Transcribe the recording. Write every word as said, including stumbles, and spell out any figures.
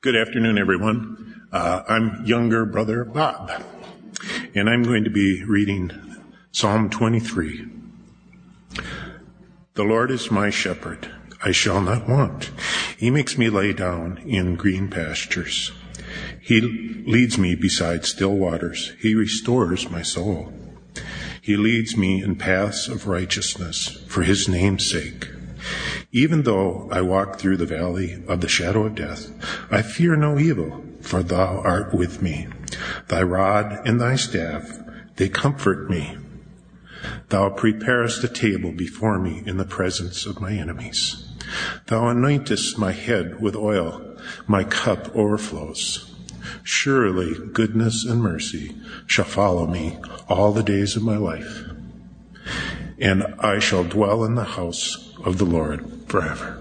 Good afternoon, everyone. Uh, I'm younger brother Bob, and I'm going to be reading Psalm twenty-three. The Lord is my shepherd, I shall not want. He makes me lay down in green pastures. He leads me beside still waters. He restores my soul. He leads me in paths of righteousness for his name's sake. Even though I walk through the valley of the shadow of death, I fear no evil, for thou art with me. Thy rod and thy staff, they comfort me. Thou preparest a table before me in the presence of my enemies. Thou anointest my head with oil, my cup overflows. Surely goodness and mercy shall follow me all the days of my life, and I shall dwell in the house of the Lord forever.